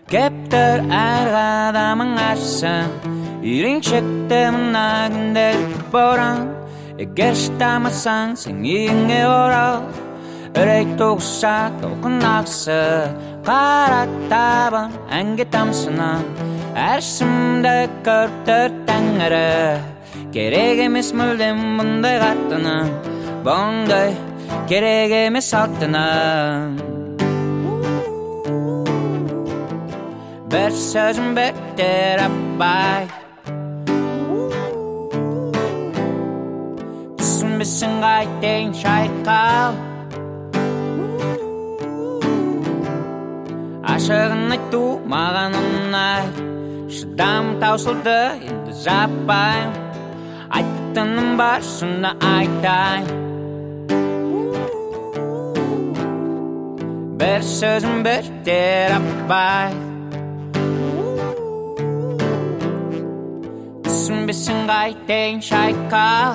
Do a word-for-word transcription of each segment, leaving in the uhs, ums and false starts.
Кептір әр адамың ашсын, үйреншікті мына күндер боран. Егер шыдамасаң сен үйіңе орал, үрей туғызса толқын ақсы, қара табан әнге тамсынан. Әр шымды көріп тұр тәңірі, керек емес мүлдем бұндай қаттының, бұндай керек емес алтының. Bir sözüm bekler abbay, түсінбісің қайтейін шайқал. Ашығын айту маған ұнай, шыдам таусылды енді жаппайым. Айтатыным бар шында айтайын. Bir sözüm bekler abbay, түсінбісің қайтейін шайқал.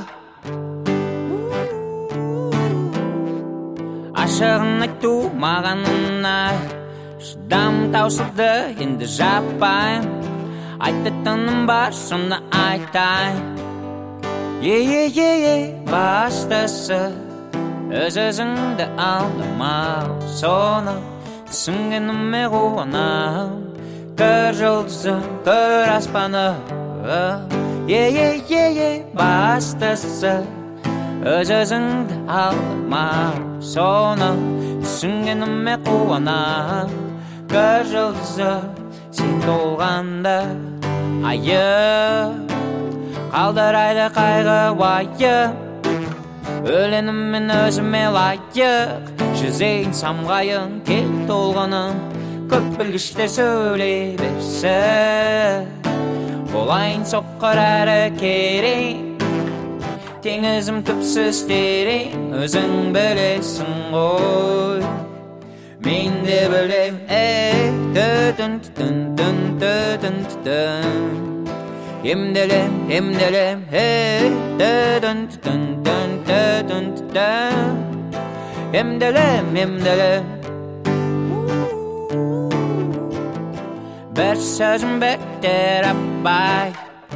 Ашығын айту маған ұнай, шыдам таусылды енді жаппайым. Айтатыным бар сонда айтайын. Е-е-е-е, бастысы өз-өзіңді алдамау, соны түсінгеніме қуанам. Көр жұлдызы, көр аспаны, е-е-е-е, бастысы өз-өзіңді алдамау, соны түсінгеніме қуанам. Көр жұлдызы сен толғанда айы, қалдырайды қайғы уайым. Өлеңім мен өзіме лайық, жүзейін самғайын кел толғаным. Көп білгіштер сөйлей берсін, болайын соққыр әрі керейін. Теңізім түпсіз терең, өзің білесің ғой. Мен де білем, ей, түтін түтін түтін түтін түтін. Емделем, емделем, ей, түтін түтін түтін түтін түтін. Емделем, емделем. Bir sözüm bekler abbay,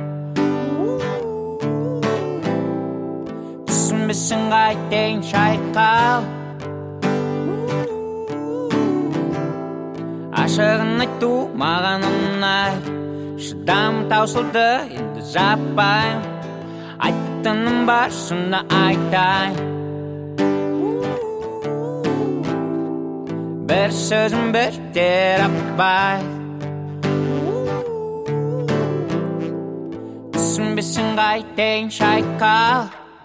түсінбісің қайтейін шайқал. Ашығын айту маған ұнай, шыдам таусылды енді жаппайым. Айтатыным бар сонда айтайын. Bir sözüm bekler abbay, түсінбісің қайтейін шайқал.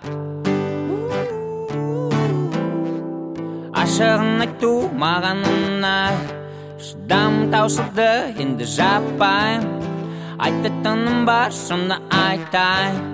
Ашығын айту маған ұнай, шыдам таусылды енді жаппайым. Айтатыным бар сонда айтайын.